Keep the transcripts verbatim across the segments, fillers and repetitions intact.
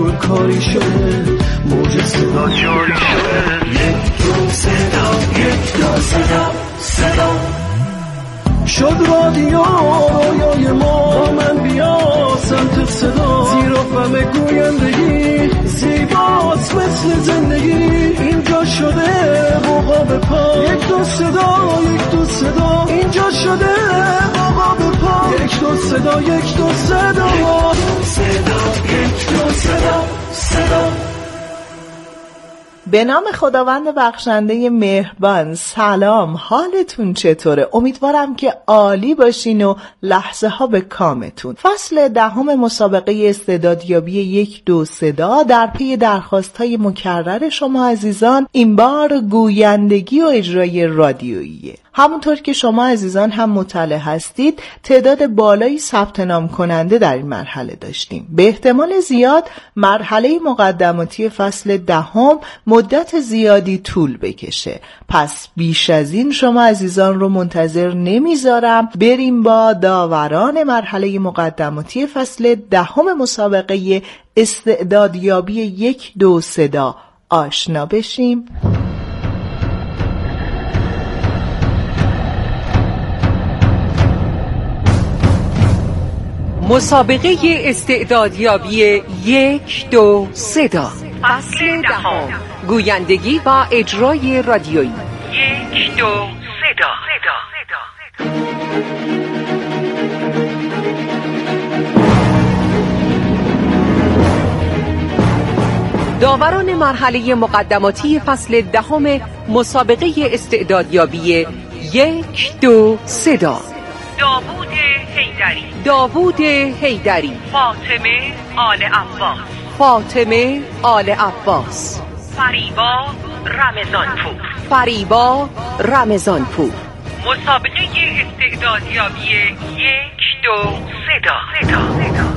کاری شده موج صدا جاری شده یک دو صدا یک دو صدا صدا شد رادیو رویای ما من بیا سمت صدا زیر و غم گویندگی زیباست مثل زندگی اینجا شده مقام پا یک دو صدا یک دو صدا اینجا شده مقام پا یک دو صدا یک دو صدا صدا یک دو صدا صدا. به نام خداوند بخشنده مهربان، سلام، حالتون چطوره؟ امیدوارم که عالی باشین و لحظه ها به کامتون. فصل دهم مسابقه استعدادیابی یک دو صدا در پی درخواست های مکرر شما عزیزان این بار گویندگی و اجرای رادیوییه. همونطور که شما عزیزان هم مطلع هستید تعداد بالایی ثبت نام کننده در این مرحله داشتیم. به احتمال زیاد مرحله مقدماتی فصل دهم مدت زیادی طول بکشه، پس بیش از این شما عزیزان رو منتظر نمیذارم، بریم با داوران مرحله مقدماتی فصل دهم مسابقه استعدادیابی یک دو صدا آشنا بشیم. مسابقه استعدادیابی یک دو صدا فصل دهم، گویندگی و اجرای رادیویی. یک دو صدا. داوران مرحله مقدماتی فصل دهم مسابقه استعدادیابی یک دو صدا: داوود حیدری داوود حیدری فاطمه آل عباس فاطمه آل عباس فریبا رمضانپور فریبا رمضانپور. مسابقه استعدادیابی یک دو صدا صدا.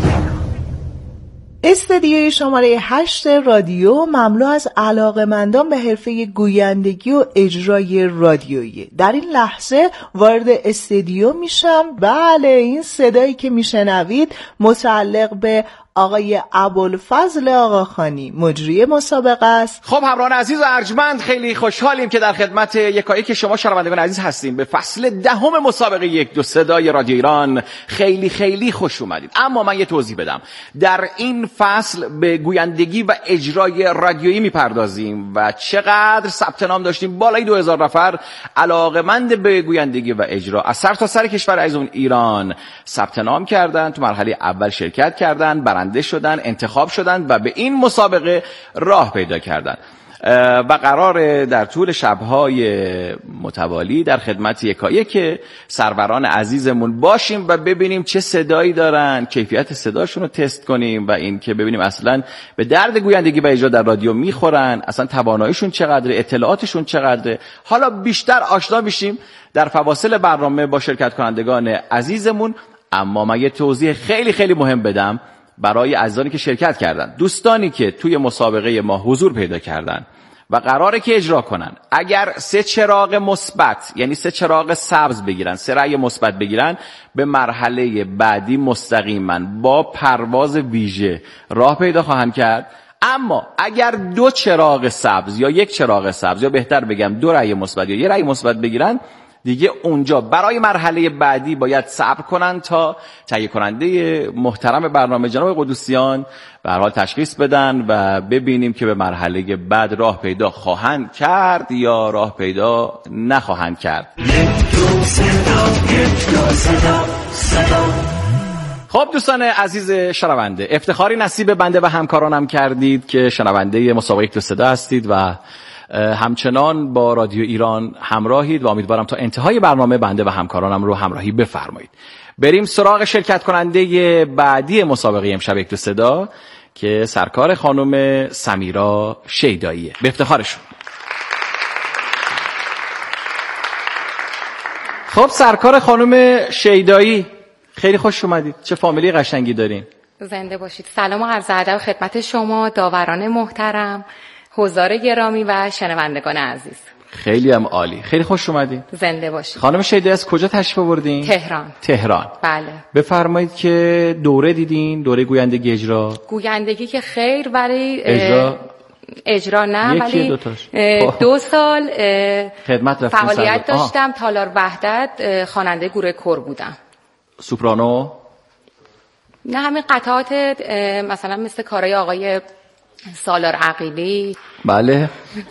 استدیوی شماره هشت رادیو مملو از علاقه‌مندان به حرفه گویندگی و اجرای رادیویی. در این لحظه وارد استدیو میشم. بله، این صدایی که میشنوید متعلق به آقای ابوالفضل آقاخانی، مجری مسابقه است. خب همراهان عزیز و ارجمند، خیلی خوشحالیم که در خدمت یکایک شما شنوندگان عزیز هستیم. به فصل دهم مسابقه یک دو صدای رادیو ایران خیلی خیلی خوش اومدید. اما من یه توضیح بدم. در این فصل به گویندگی و اجرای رادیویی میپردازیم و چقدر ثبت نام داشتیم، بالای دو هزار نفر علاقه‌مند به گویندگی و اجرا از سر تا سر کشور عزیزمون ایران ثبت نام کردن، تو مرحله اول شرکت کردن، برنده شدن، انتخاب شدن و به این مسابقه راه پیدا کردن و قرار در طول شب‌های متوالی در خدمت یکایک سروران عزیزمون باشیم و ببینیم چه صدایی دارن، کیفیت صداشون رو تست کنیم و این که ببینیم اصلا به درد گویندگی و اجرا در رادیو میخورن، اصلا تواناییشون چقدره، اطلاعاتشون چقدره. حالا بیشتر آشنا بشیم در فواصل برنامه با شرکت کنندگان عزیزمون. اما من یه توضیح خیلی خیلی مهم بدم برای عزیزانی که شرکت کردن، دوستانی که توی مسابقه ما حضور پیدا کردن و قراره که اجرا کنن. اگر سه چراغ مثبت، یعنی سه چراغ سبز بگیرن، سه رأی مثبت بگیرن، به مرحله بعدی مستقیما با پرواز ویژه راه پیدا خواهند کرد. اما اگر دو چراغ سبز یا یک چراغ سبز یا بهتر بگم دو رأی مثبت یا یک رأی مثبت بگیرن، دیگه اونجا برای مرحله بعدی باید صبر کنن تا تهیه کننده محترم برنامه جناب قدوسیان به هر حال تشخیص بدن و ببینیم که به مرحله بعد راه پیدا خواهند کرد یا راه پیدا نخواهند کرد. خب دوستان عزیز شنونده، افتخاری نصیب بنده و همکارانم کردید که شنونده مسابقه یک دو صدا هستید و همچنان با رادیو ایران همراهید و امیدوارم تا انتهای برنامه بنده و همکارانم رو همراهی بفرمایید. بریم سراغ شرکت کننده بعدی مسابقه امشب یک دو صدا که سرکار خانم سمیرا شیداییه. به افتخارشون. خب سرکار خانم شیدایی، خیلی خوش اومدید. چه فامیلی قشنگی دارین. زنده باشید. سلام و عرض ادب خدمت شما داوران محترم، حضار گرامی و شنوندگان عزیز. خیلی هم عالی. خیلی خوش اومدین. زنده باشید. خانم شیدایی از کجا تشریف آوردین؟ تهران. تهران. بله. بفرمایید که دوره دیدین؟ دوره گویندگی اجرا؟ گویندگی که خیر، ولی اجرا اجرا نه، ولی دو, دو سال خدمت رفتین، فعالیت داشتم. تالار وحدت خواننده گروه کور بودم. سوپرانو؟ نه، همین قطعات مثلا مثل کارهای آقای سالار عقیلی. بله.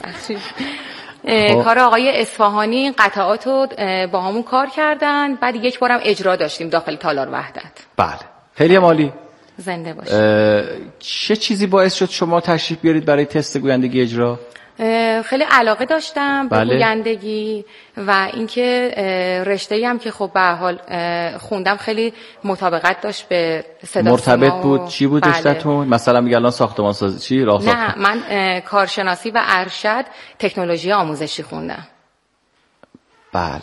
کار آقای اصفهانی قطعاتو با همون کار کردن. بعد یک بارم اجرا داشتیم داخل تالار وحدت. بله. خیلی عالی. زنده باشید. چه چیزی باعث شد شما تشریف بیارید برای تست گویندگی اجرا؟ خیلی علاقه داشتم به بله. گویندگی و اینکه رشته‌ای هم که خب به هر حال خوندم خیلی مطابقت داشت به صدا مرتبط سیما بود. چی بود رشته‌تون؟ بله. مثلا میگه الان ساختمان سازی چی؟ راه ساختمان؟ نه، من کارشناسی و ارشد تکنولوژی آموزشی خوندم. بله.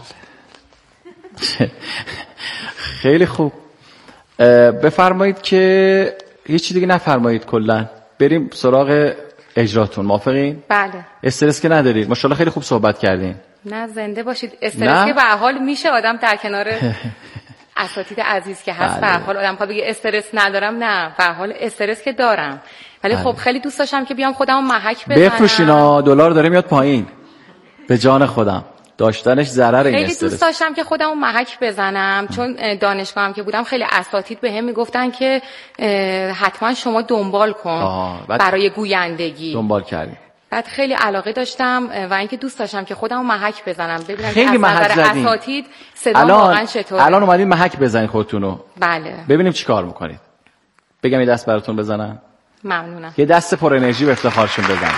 خیلی خوب. بفرمایید که هیچ چیز دیگه نفرمایید، کلا بریم سراغ اجراتون. موافقین؟ بله. استرس که ندارید؟ ماشاءالله خیلی خوب صحبت کردین. نه، زنده باشید. استرس که به هر حال میشه آدم در کنار اساتید عزیز که هست. به هر حال آدم بگه استرس ندارم، نه، به هر حال استرس که دارم، ولی بله. خب خیلی دوست داشتم که بیام خودمو محک بزنم. بفروشینا، دلار داره میاد پایین. به جان خودم داشتنش ضرر این خیلی استرس. دوست داشتم که خودمو محک بزنم، چون دانشگاهم که بودم خیلی اساتید بهم میگفتن که حتما شما دنبال کن برای گویندگی. دنبال کردی؟ بعد خیلی علاقه داشتم و اینکه دوست داشتم که خودمو محک بزنم، ببینم خیلی که از نظر اساتید صدا واقعا چطوره. الان اومدین محک بزنید خودتونو. بله. ببینیم چیکار میکنید. بگم یه دست براتون بزنم؟ ممنونم. یه دست پر انرژی به افتخارشون بزنید.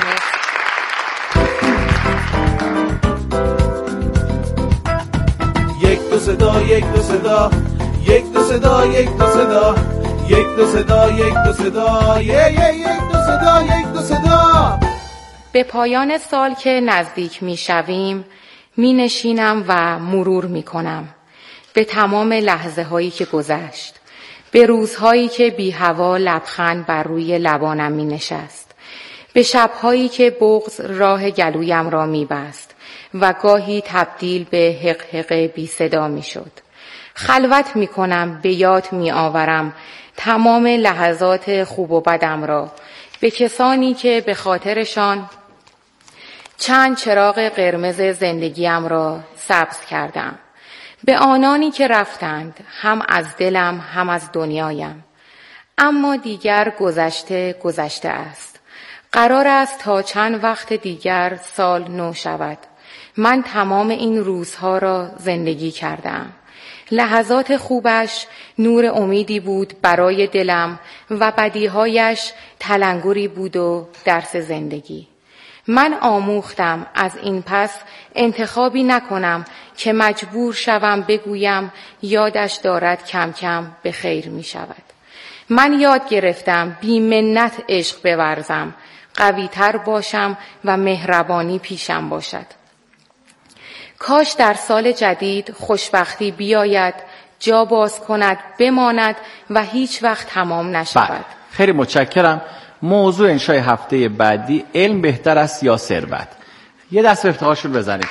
یک دو صدا، یک دو صدا، یک دو صدا، یک دو صدا، یک دو صدا، یک دو صدا، یک دو صدا، یک دو صدا. به پایان سال که نزدیک می شویم می نشینم و مرور می کنم به تمام لحظه هایی که گذشت، به روزهایی که بی هوا لبخند بر روی لبانم می نشست، به شبهایی که بغض راه گلویم را می بست و گاهی تبدیل به حقحق بی صدا می شد. خلوت می کنم، به یاد می آورم تمام لحظات خوب و بدم را، به کسانی که به خاطرشان چند چراغ قرمز زندگیم را سبز کردم، به آنانی که رفتند هم از دلم هم از دنیایم. اما دیگر گذشته گذشته است. قرار است تا چند وقت دیگر سال نو شود. من تمام این روزها را زندگی کردم. لحظات خوبش نور امیدی بود برای دلم و بدیهایش تلنگری بود و درس زندگی. من آموختم از این پس انتخابی نکنم که مجبور شوم بگویم یادش دارد کم کم به خیر می شود. من یاد گرفتم بی منت عشق بورزم، قوی تر باشم و مهربانی پیشم باشد. کاش در سال جدید خوشبختی بیاید، جا باز کند، بماند و هیچ وقت تمام نشود. بله. خیلی متشکرم. موضوع انشای هفته بعدی علم بهتر است یا ثروت. یه دست به افتخارشون بزنید.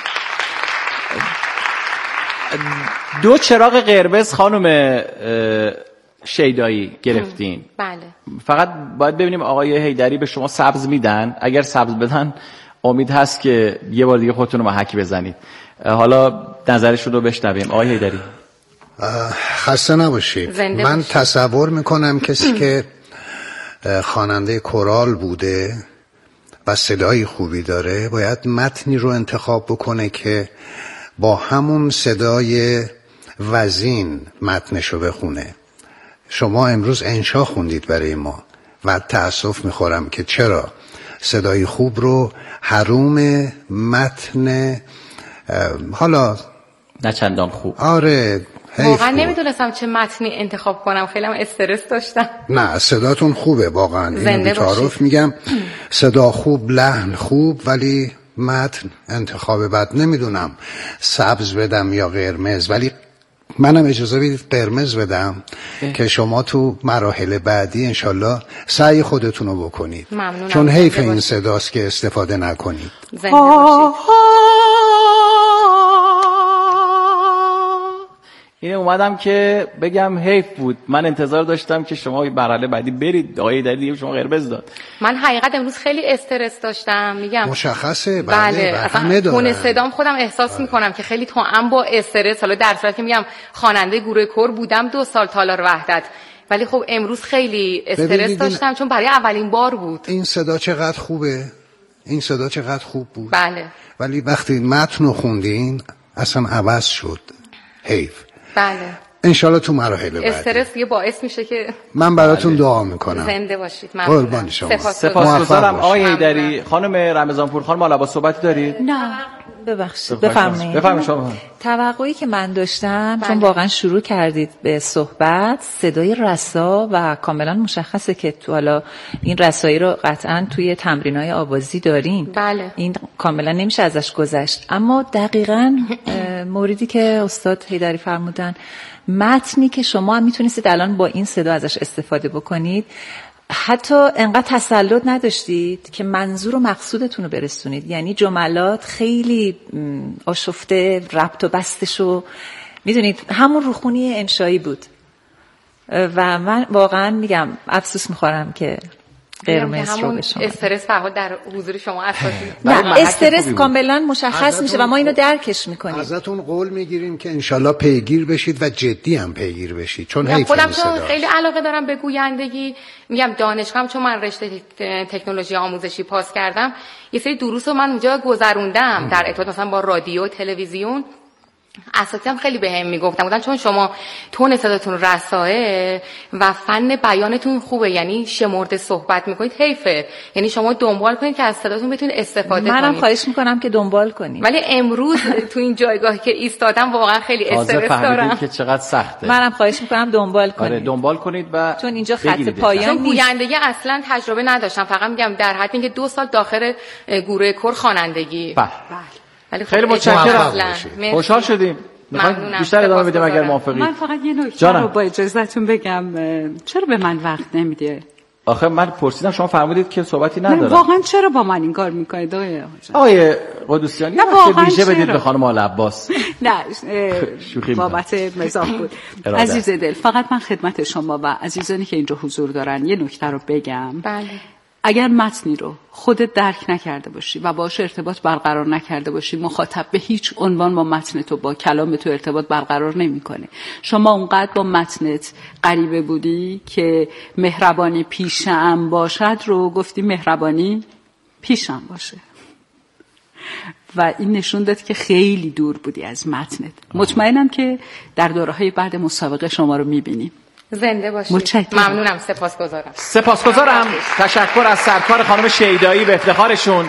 دو چراغ قرمز خانم شیدایی گرفتین. بله. فقط باید ببینیم آقای حیدری به شما سبز میدن. اگر سبز بدن امید هست که یه بار دیگه خودتون رو محک بزنید. حالا نظرشون رو بشنویم. آقای حیدری خسته نباشید. من باشید. تصور میکنم کسی که خواننده کورال بوده و صدای خوبی داره باید متنی رو انتخاب بکنه که با همون صدای وزین متنشو بخونه. شما امروز انشا خوندید برای ما و تأسف میخورم که چرا صدای خوب رو حروم متن حالا نه چندان خوب. آره واقعا نمیدونستم چه متنی انتخاب کنم، خیلی هم استرس داشتم. نه صداتون خوبه واقعا، اینو بی‌تعارف میگم. صدا خوب، لحن خوب، ولی متن انتخاب بد. نمیدونم سبز بدم یا قرمز، ولی منم اجازه بدید قرمز بدم اه. که شما تو مراحل بعدی انشالله سعی خودتون رو بکنید. ممنونم. چون حیف این صداست که استفاده نکنید. زنده باشید. اینه اومدم که بگم حیف بود، من انتظار داشتم که شما مرحله بعدی برید، آقای هیدری دیگه شما قرمز داد. من حقیقت امروز خیلی استرس داشتم، میگم مشخصه. بله, بله. اصلا تون صدام خودم احساس میکنم که خیلی توأم با استرس، حالا در صورتی که میگم خواننده گروه کور بودم دو سال تالار وحدت، ولی خب امروز خیلی استرس داشتم چون برای اولین بار بود. این صدا چقدر خوبه، این صدا چقدر خوب بود. بله. ولی وقتی متن رو خوندین اصلا عوض شد. حیف. بله. انشالله تو مراحل بعدی استرس یه باعث میشه که من براتون دعا میکنم. زنده باشید. قربان شما. سپاسگزارم. آقای هیدری، خانم رمضانپور خانم مالا با صحبتی دارید؟ نه ببخشید بفرمایید. بفرمایید شما. توقعی که من داشتم بله. چون واقعا شروع کردید به صحبت، صدای رسا و کاملا مشخصه که تو حالا این رسایی رو قطعا توی تمرینای آوازی دارین. بله. این کاملا نمیشه ازش گذشت، اما دقیقاً موردی که استاد هیدری فرمودن، متنی که شما هم میتونستید الان با این صدا ازش استفاده بکنید، حتی انقدر تسلط نداشتید که منظور و مقصودتون رو برسونید. یعنی جملات خیلی آشفته، ربط و بستشو میدونید همون روخونی انشایی بود و من واقعا میگم افسوس میخورم که قرمز رو به شما. استرس فقط در حضور شما اساسی. نه استرس کاملا مشخص میشه و ما اینو درکش میکنیم. ازتون قول میگیریم که انشالله پیگیر بشید و جدی هم پیگیر بشید، چون حیف خودم چون خیلی علاقه دارم به گویندگی، میگم دانشگاهم چون من رشته تکنولوژی آموزشی پاس کردم، یه سری دروس رو من اونجا گذروندم در ارتباط مثلا با رادیو، تلویزیون. اساتید هم خیلی بهم میگفتن بودن چون شما تون صداتون رسائه و فن بیانتون خوبه، یعنی شمرده صحبت میکنید، حیفه، یعنی شما دنبال کنید که از صداتون بتونید استفاده منم کنید. منم خواهش میکنم که دنبال کنید. ولی امروز تو این جایگاهی که ایستادم واقعا خیلی استرس دارم که چقدر سخته. منم خواهش میکنم دنبال کنید. آره دنبال کنید و چون اینجا خط پایان نیست. گویندگی اصلا تجربه نداشتم، فقط میگم در حد اینکه دو سال داخل گروه کور خوانندگی. بله. ولی خیلی متشکرم. خوشحال شدیم. میخواید بیشتر ادامه بدیم اگر موافقید؟ من فقط یه نکته رو با اجازهتون بگم، چرا به من وقت نمیده؟ آخه من پرسیدم شما فرمودید که صحبتی ندارم. واقعا چرا با من این کار میکنید آقای آقای قدوسیان؟ یه وقت ویژه بدید به خانم آل عباس. نه بابت مزاح بود. عزیز دل، فقط من خدمت شما و عزیزانی که اینجا حضور دارن یه نکته رو بگم. بله. اگر متنی رو خودت درک نکرده باشی و باهاش ارتباط برقرار نکرده باشی، مخاطب به هیچ عنوان با متن تو، با کلام تو ارتباط برقرار نمیکنه. شما اونقدر با متنت غریبه بودی که مهربانی پیشم باشد رو گفتی مهربانی پیشم باشه و این نشون داد که خیلی دور بودی از متنت. مطمئنم که در دوره‌های بعد مسابقه شما رو میبینیم. زنده باشید. متشکرم. ممنونم. سپاسگزارم. سپاسگزارم. تشکر از سرکار خانم شیدایی به افتخارشون.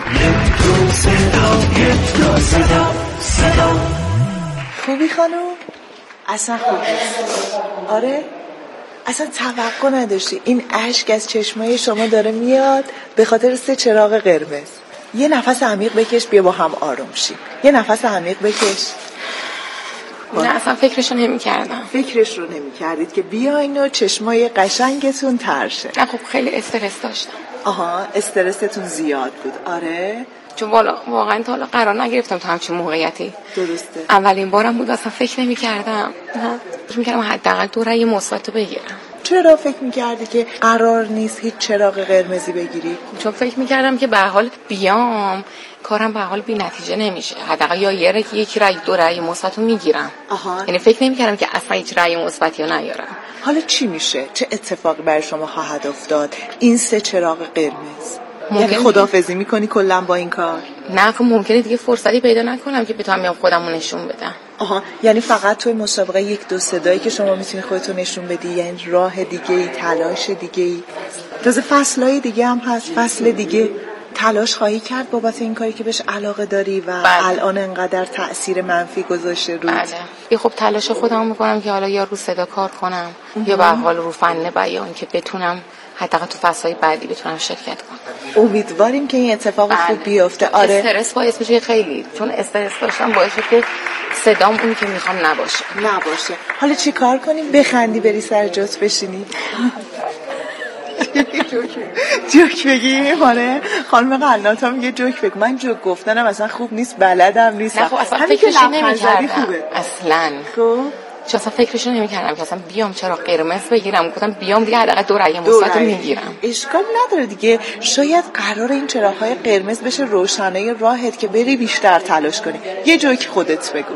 خوبی خانم؟ اصلا خوب نیست. آره؟ اصلا توقع نداشتی. این اشک از چشمای شما داره میاد به خاطر سه چراغ قرمز. یه نفس عمیق بکش، بیا با هم آروم شیم. یه نفس عمیق بکش. نه اصلا فکرشو نمی کردم. فکرش رو نمی کردید که بیاین و چشمای قشنگتون ترشه؟ نه خب خیلی استرس داشتم. آها استرستون زیاد بود. آره چون واقعا تا حالا قرار نگرفتم تو همچین موقعیتی. درسته. اولین بارم بود، اصلا فکر نمی کردم. فکر می کردم حداقل دو رأی مثبت بگیرم. چرا فکر میکردی که قرار نیست هیچ چراغ قرمزی بگیری؟ چون فکر میکردم که به حال بیام کارم به حال بی نتیجه نمیشه، حداقل یا یه رأی یک رأی دو رأی مثبتو میگیرم. آها. یعنی فکر نمیکردم که اصلا هیچ رأی مثبتی رو نیارم. حالا چی میشه؟ چه اتفاقی برای شما خواهد افتاد این سه چراغ قرمز؟ یعنی خداحافظی میکنی کلا با این کار؟ نه خب ممکنه دیگه فرصتی پیدا نکنم که بتونم بیام خودمو نشون بدم. آها یعنی فقط توی مسابقه یک دو صدایی که شما میتونی خودتو نشون بدی، یعنی راه دیگه ای، تلاش دیگه ای، تازه فصلای دیگه هم هست، فصل دیگه تلاش خواهی کرد بابت این کاری که بهش علاقه داری و بله. الان انقدر تأثیر منفی گذاشته روت. بله. یه خب تلاش خودم میکنم که حالا یا رو صدا کار کنم یا به حال رو فن بیان که بتونم حداقل تو فصل‌های بعدی بتونم شرکت کنم. امیدواریم که این اتفاق بله. خوب بیفته. آره استرس باعث میشه خیلی، چون استرس داشتم باعث شد که صدام اون که میخوام نباشه. نباشه. حالا چی کار کنیم؟ بخندی بری سر جات بشینی؟ جوک بگی؟ آره خانم قناتا میگه جوک بگو. من جوک گفتنم اصلا خوب نیست، بلدم نیست. نه خب اصلا فکرش نمی‌کردم اصلا. خب چون اصلا فکرشو نمی‌کردم که اصلا بیام چرا قرمز بگیرم. گفتم بیام دیگه حداقل دو رأی مثبت میگیرم. اشکال نداره دیگه، شاید قرار این چراغ‌های قرمز بشه روشنایی راهت که بری بیشتر تلاش کنی. یه جوک خودت بگو.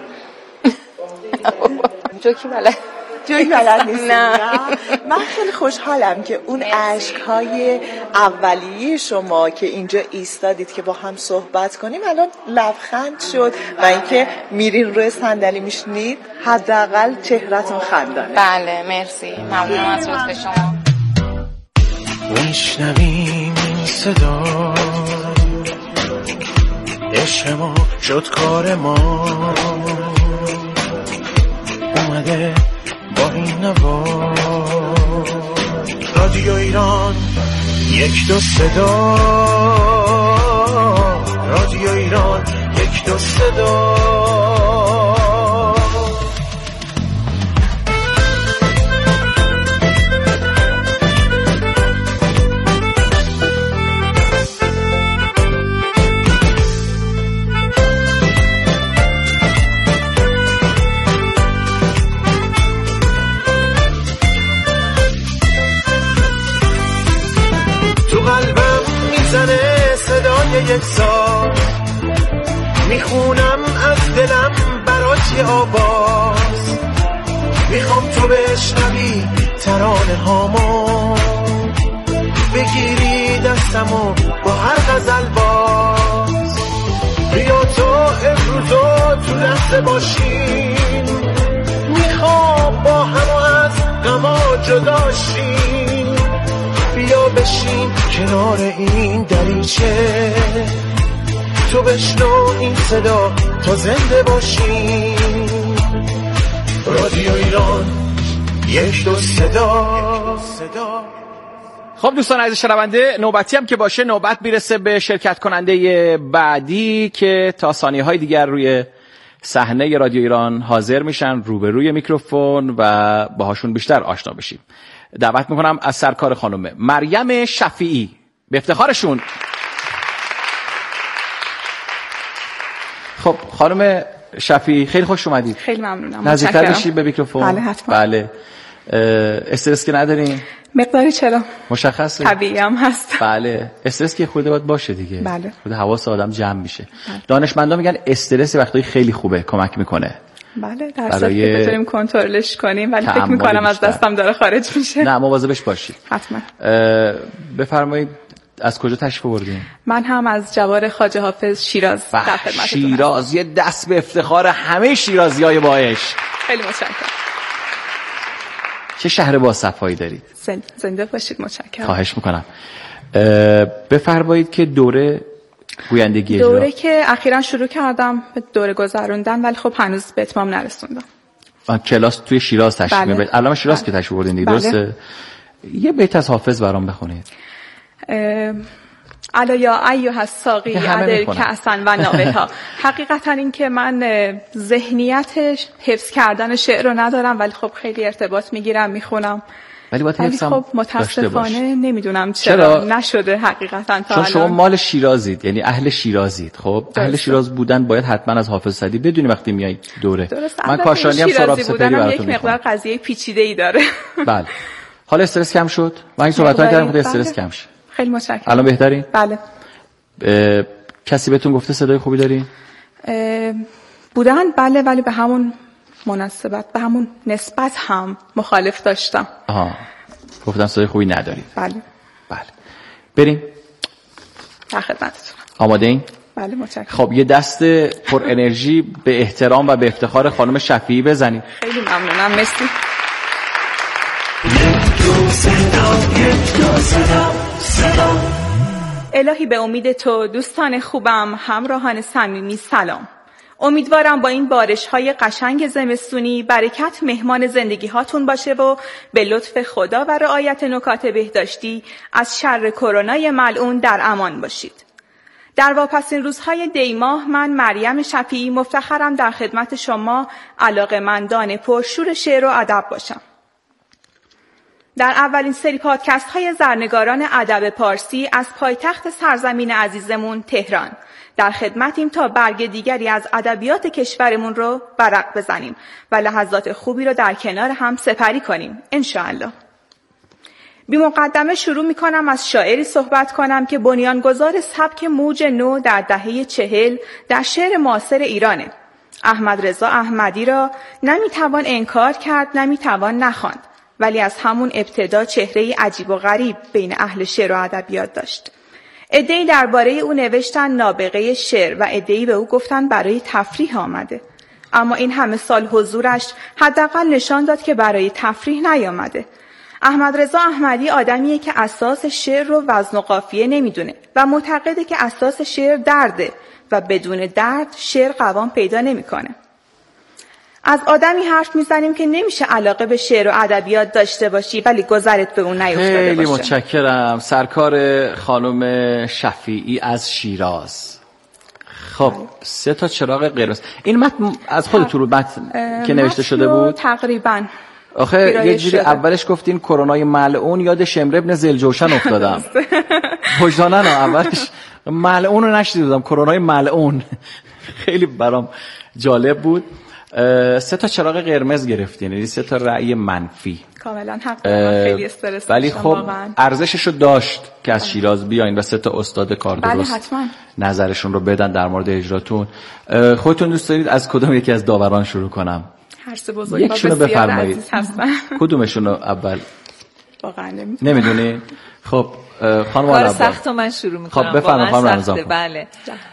جوکی بله جوی بلد نیستی. نه من خیلی خوشحالم که اون عشق‌های اولیه شما که اینجا ایستادید که با هم صحبت کنیم الان لبخند شد و اینکه میرین روی صندلی میشنید حداقل چهرهتون خندانه. بله مرسی، ممنونم از لطف شما. میشنویم این صدا، عشق ما شد کار ما، اومده با این نوا. رادیو ایران یک دو صدا، رادیو ایران یک دو صدا. یک سال میخونم از دلم برات یه آواز، میخوام تو بشنوی ترانه هامو، بگیری دستمو با هر غزل باز. بیا تو امروزو تو لحظه باشیم، میخوام با هم از غما جداشیم. بیا بشین کنار این دریچه، تو بشنو این صدا تا زنده باشیم. رادیو ایران یک دو صدا. خب دوستان عزیز شنونده، نوبتی هم که باشه نوبت میرسه به شرکت کننده بعدی که تا ثانیه‌های دیگر روی صحنه رادیو ایران حاضر میشن، روبروی میکروفون و باهاشون بیشتر آشنا بشیم. دعوت میکنم از سرکار خانم مریم شفیعی به افتخارشون. خب خانم شفیعی خیلی خوش اومدید. خیلی ممنونم. نزدیکتر بشید به میکروفون. بله حتما. بله. استرس که ندارین؟ مقداری چرا؟ مشخصه. طبیعی هم هست. بله. استرس که خود باید باشه دیگه. بله. خود حواس آدم جمع میشه. بله. دانشمندان میگن استرس وقتی خیلی خوبه، کمک میکنه. بله در صورتی که بتونیم کنترلش کنیم، ولی فکر میکنم بیشتر. از دستم داره خارج میشه. نه مواظبش باشید. حتما. بفرمایید از کجا تشریف آوردین؟ من هم از جوار خواجه حافظ شیراز در خدمتتونم. شیراز یه دست به افتخار همه شیرازیای باعث. خیلی متشکرم. چه شهر با صفایی دارید. زنده باشید. متشکرم. خواهش میکنم. بفرمایید که دوره گویندگی اجرا. دوره که اخیراً شروع کردم به دوره گذروندن، ولی خب هنوز به اتمام نرسوندم. کلاس توی شیراز تشریف بله. می‌برید. الان شیراز بله. که تشریف بردین دیگه بله. درسته؟ یه بیت از حافظ برام بخونید. الا یا ایها الساقی عدل کأسن و نابها. حقیقتا این که من ذهنیت حفظ کردن شعر رو ندارم، ولی خب خیلی ارتباط میگیرم، میخونم. ولی باید حفظم خب متاسفانه نمیدونم چرا, چرا نشده حقیقتا تا چون شما الان. مال شیرازید، یعنی اهل شیرازید. خب درسته. اهل شیراز بودن باید حتما از حافظ سعدی بدونی وقتی میای دوره. درسته. من کاشانی هم سراب سپری براتون یک مقدار قضیه پیچیده‌ای داره. بله. حالا استرس کم شد؟ من این صحبت‌ها کردم که استرس کم شه. خیلی متشکرم. الان بهترین؟ بله. کسی بهتون گفته صدای خوبی داری؟ بودن بله، ولی به همون مناسبت، به همون نسبت هم مخالف داشتم. آها. گفتم صدای خوبی ندارید. بله. بله. بریم. در خدمتتونم. آماده این؟ بله متشکرم. خب یه دست پر انرژی به احترام و به افتخار خانم شفیعی بزنید. خیلی ممنونم. مرسی. الهی به امید تو دوستان خوبم، همراهان صمیمی سلام. امیدوارم با این بارش‌های قشنگ زمستونی برکت مهمان زندگی هاتون باشه و به لطف خدا و رعایت نکات بهداشتی از شر کرونای ملعون در امان باشید. در واپسین روزهای دیماه من مریم شفیعی مفتخرم در خدمت شما علاقه‌مندان پرشور شعر و ادب باشم. در اولین سری پادکست های زرنگاران ادب پارسی از پایتخت سرزمین عزیزمون تهران در خدمتیم تا برگ دیگری از ادبیات کشورمون رو ورق بزنیم و لحظات خوبی رو در کنار هم سپری کنیم انشاءالله. بی مقدمه شروع می کنم از شاعری صحبت کنم که بنیانگذار سبک موج نو در دهه چهل در شعر معاصر ایرانه. احمد رضا احمدی را نمی توان انکار کرد، نمی توان نخواند، ولی از همون ابتدا چهره‌ای عجیب و غریب بین اهل شعر و ادبیات داشت. عده‌ای درباره او نوشتن نابغه شعر و عده‌ای به او گفتن برای تفریح آمده. اما این همه سال حضورش حداقل نشان داد که برای تفریح نیامده. احمد رضا احمدی آدمیه که اساس شعر رو وزن و قافیه نمیدونه و معتقده که اساس شعر درده و بدون درد شعر قوام پیدا نمیکنه. از آدمی حرف میزنیم که نمیشه علاقه به شعر و ادبیات داشته باشی ولی گذرت به اون نیفتاده باشه. خیلی متشکرم. سرکار خانم شفیعی از شیراز. خب سه تا چراغ قرمز. این متن از خودتون بود متن که نوشته شده بود؟ تقریبا. آخه یه جوری اولش گفتین کرونای ملعون، یاد شمر ابن ذوالجوشن افتادم. وجدانن اولش ملعون رو نشنیده بودم، کرونای ملعون. خیلی برام جالب بود. سه تا چراغ قرمز گرفتین، یعنی سه تا رأی منفی. کاملا حق دارم، خیلی استرس داشتم. ولی خب ارزششو داشت که از شیراز بیاین و سه تا استاد کار درست نظرشون رو بدن در مورد اجراتون. خودتون دوست دارید از کدوم یکی از داوران شروع کنم؟ هر سه بزرگوار بسیار عزیز هستن. کدومشون رو اول؟ واقعا نمیدونم. نمیدونی؟ خب خانم کار سخت من شروع میکنم. خب بفرمایید خانم رمضان. بله.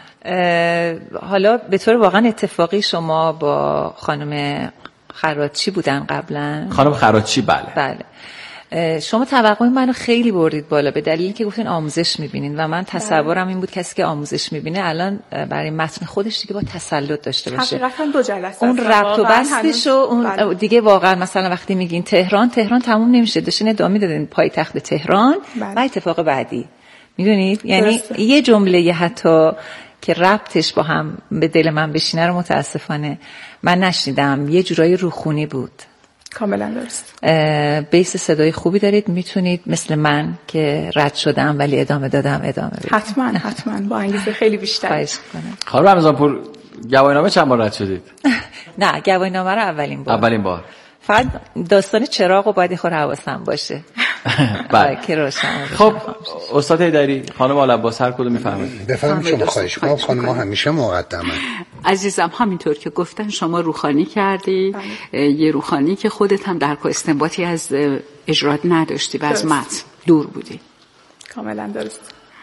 حالا به طور واقعا اتفاقی شما با خانم خراچی بودن قبلا؟ خانم خراچی بله. بله. شما توقع منو خیلی بردید بالا به دلیلی که گفتین آموزش میبینین و من تصورم این بود کسی که آموزش میبینه الان برای متن خودش دیگه با تسلط داشته باشه. حقیقتا دو جلسه اون ربط و بستش و اون دیگه واقعا مثلا وقتی میگین تهران تهران تموم نمیشه، داشتین ادامه میدادین پایتخت تهران بله. و اتفاق بعدی میدونید یعنی درسته. یه جمله حتی که ربطش با هم به دل من بشینه رو متاسفانه من نشنیدم، یه جورایی روخونی بود. کاملا درست. بیس صدای خوبی دارید، میتونید مثل من که رد شدم ولی ادامه دادم ادامه بدید. حتما حتما با انگیزه خیلی بیشتر. خواهش می‌کنم. خانم رمضانپور گواهینامه چند بار رد شدید؟ نه گواهینامه رو اولین بار. اولین بار. فقط داستان چراغ و باید خود حواسم باشه. بله. که روشن. خب استاد حیدری، خانم آل عباس هر کدوم میفرمایید. بفرمایید شما. خواهش می‌کنم. خانم همیشه مقدمه. عزیزم همینطور که گفتن شما روخانی کردی، یه روخانی که خودت هم درک و استنباطی از اجرات نداشتی و از متن دور بودی. کاملا درست.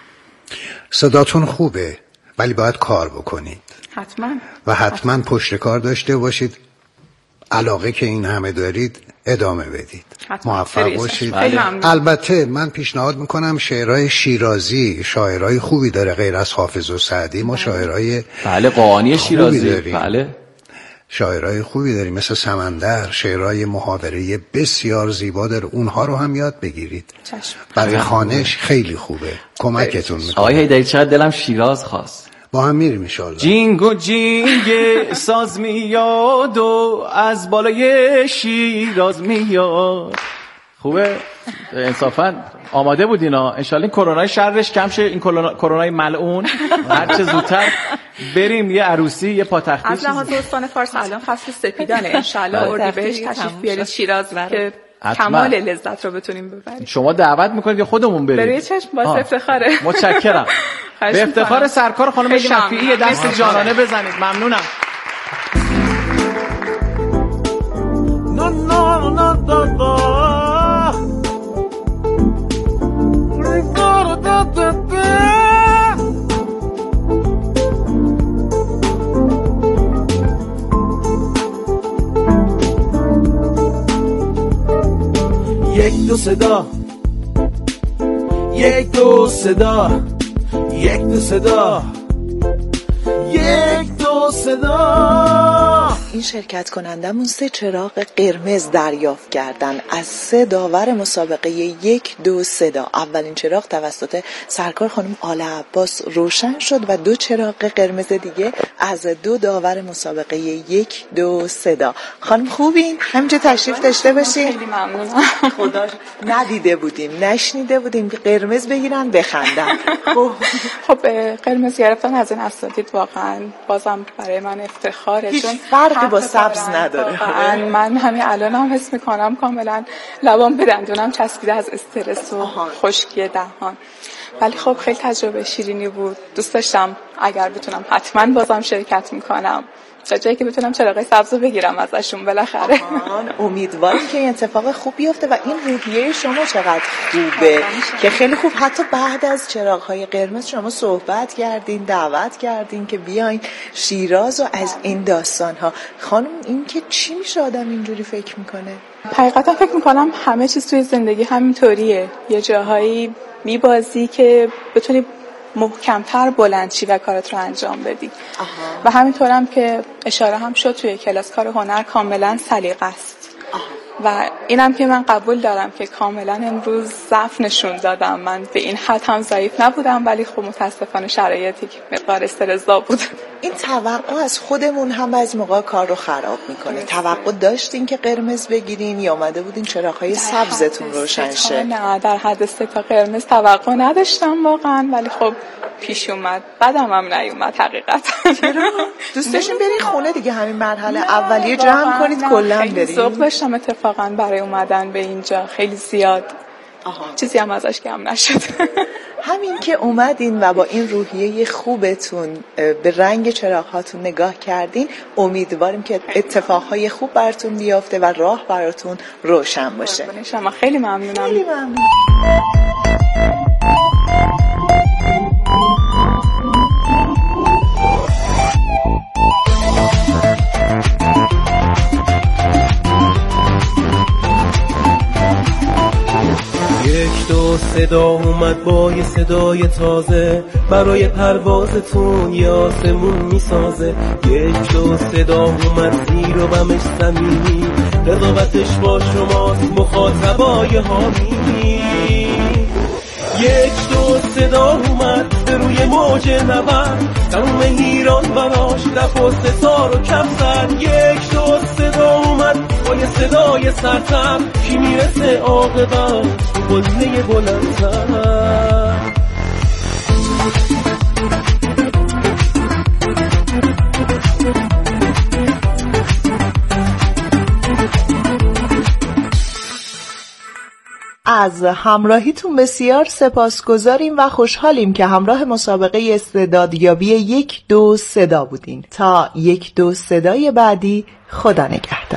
صداتون خوبه ولی باید کار بکنید. حتما. و حتما, حتما. پشت کار داشته باشید. علاقه که این همه دارید ادامه بدید. موفق باشید. البته من پیشنهاد میکنم شعرهای شیرازی شاعرای خوبی داره غیر از حافظ و سعدی. ما شاعرای بله قاآنی شیرازی داریم. بله شاعرای خوبی داریم مثل سمندر، شعرهای محاوره‌ای بسیار زیبا داره، اونها رو هم یاد بگیرید. چشم. برای خوانش خیلی خوبه، کمکتون میکنه. آقای حیدری چقدر دلم شیراز خواست. با هم میریم ان شاء الله. جینگ و جینگ ساز میاد و از بالای شیراز میاد. خوبه انصافا آماده بود اینا. ان شاء الله این کرونای شرش کم شه، این کرونای ملعون هر چه زودتر بریم یه عروسی یه پاتختی. از لحاظ استان فارس الان فصل سپیدانه، ان شاء الله اردیبهشت تشریف بیارید شیراز که کمال لذت رو بتونیم ببریم. شما دعوت میکنید یا خودمون بریم؟ برای چشم باعث افتخاره. متشکرم. به افتخار سرکار خانم شفیعی دست جانانه بزنید. ممنونم. یک دو صدا یک دو صدا یک دو صدا یک دو دو صدا. این شرکت کنندمون سه چراغ قرمز دریافت کردن از سه داور مسابقه یک دو صدا. اولین چراغ توسط سرکار خانم آله عباس روشن شد و دو چراغ قرمز دیگه از دو داور مسابقه یک دو صدا. خانم خوبین؟ همینجا تشریف داشته باشین. خیلی ممنونم. خدا ندیده بودیم نشنیده بودیم که قرمز بگیرن بخندن. خب قرمز گرفتن از این اساتید واقعا بازم برای من افتخاره، هیچ چون فرقی با سبز نداره. من همین الان هم حس میکنم کاملا لبام به دندونم چسبیده از استرس و خشکی دهان. ولی خب خیلی تجربه شیرینی بود. دوست داشتم اگر بتونم حتما بازم شرکت میکنم، تا جایی که بتونم چراغ سبز رو بگیرم ازشون بالاخره. امیدوارم که این اتفاق خوب بیفته. و این روحیه شما چقدر خوبه که خیلی خوب حتی بعد از چراغ‌های قرمز شما صحبت کردین، دعوت کردین که بیاین شیراز و از این داستان‌ها. خانم این که چی میشه آدم اینجوری فکر میکنه؟ حقیقتا فکر میکنم همه چیز توی زندگی همینطوریه. یه جاهایی میبازی که بتونی محکمتر بلند شی و کارت رو انجام بدی. آها. و همینطورم که اشاره هم شد توی کلاس کار هنر کاملا سلیقه است. و اینم که من قبول دارم که کاملا امروز ضعف نشون دادم. من به این حد هم ضعیف نبودم، ولی خب متاسفانه شرایطی که مقدار استرس‌زا بود. این توقع از خودمون هم از موقع کار رو خراب میکنه. توقع داشتین که قرمز بگیرین یا اومده بودین چراغ‌های سبزتون روشن شه؟ نه، در حد سه تا قرمز توقع نداشتم واقعا، ولی خب پیش اومد. بعدم هم نیومد حقیقت. دوست داشتین برین خونه دیگه همین مرحله اولیه جمع کنید کلا برین؟ خیلی ذوق داشتم اتفاقا برای اومدن به اینجا، خیلی زیاد. آها. چیزی هم ازش کم نشد. همین که اومدین و با این روحیه خوبتون به رنگ چراغ‌هاتون نگاه کردین، امیدواریم که اتفاقهای خوب براتون بیافته و راه براتون روشن باشه. شما خیلی ممنونم. خیلی ممنون. یک دو صدا اومد با یه صدای تازه، برای پروازتون یه آسمون میسازه. یک دو صدا اومد زیر و بمش زمینی، رضاوتش با شماست مخاطبای حامی. یک دو صدا اومد به روی موج نبرد، تموم ایران براش لب و ستار و کفتر. یک دو صدا اومد با یه صدای سرتر، کی میرسه عاقبت قله بلندتر. از همراهیتون بسیار سپاسگزاریم و خوشحالیم که همراه مسابقه استعدادیابی یک دو صدا بودین. تا یک دو صدای بعدی، خدا نگهدار.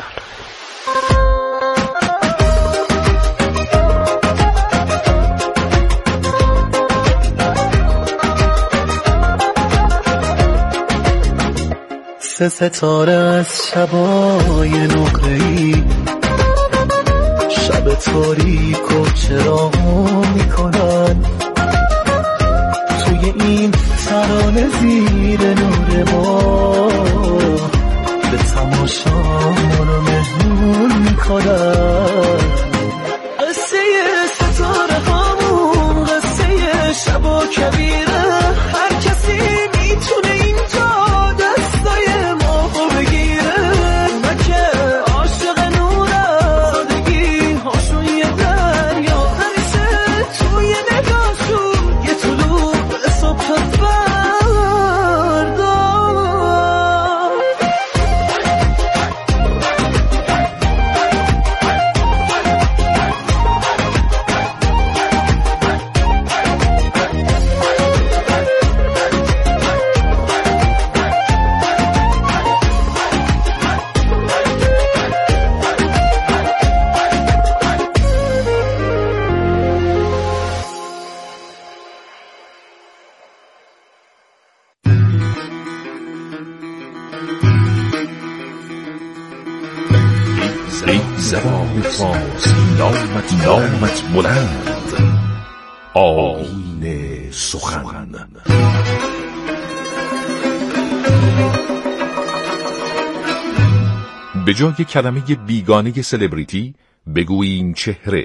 سه ستاره از شبای نقره‌ای، شب تاریک و چراغ میکنن، توی این ترانه زیر نور ما به تماشا منو مهمون میکنن. قصه ستاره هامون قصه شب و کبیره، هر کسی میتونه اینجا دستای ما رو بگیره. من که عاشق نور سادگی هاشون یه دریا، همیشه توی نگاهشون یه طلوع به صبح فردا. زبان فارسی نامت نامت بلند، آیین سخن. به جای کلمه بیگانه سلبریتی بگوییم چهره.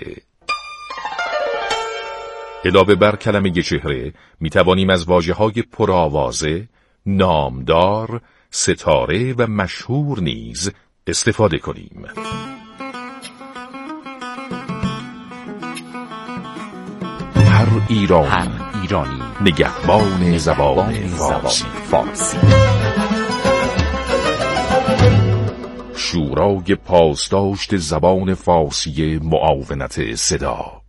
علاوه بر کلمه چهره می توانیم از واژه‌های پرآوازه، نامدار، ستاره و مشهور نیز استفاده کنیم. هر ایرانی, هر ایرانی نگهبان زبان فارسی. فارسی. شورای پاسداشت زبان فارسی معاونت صدا.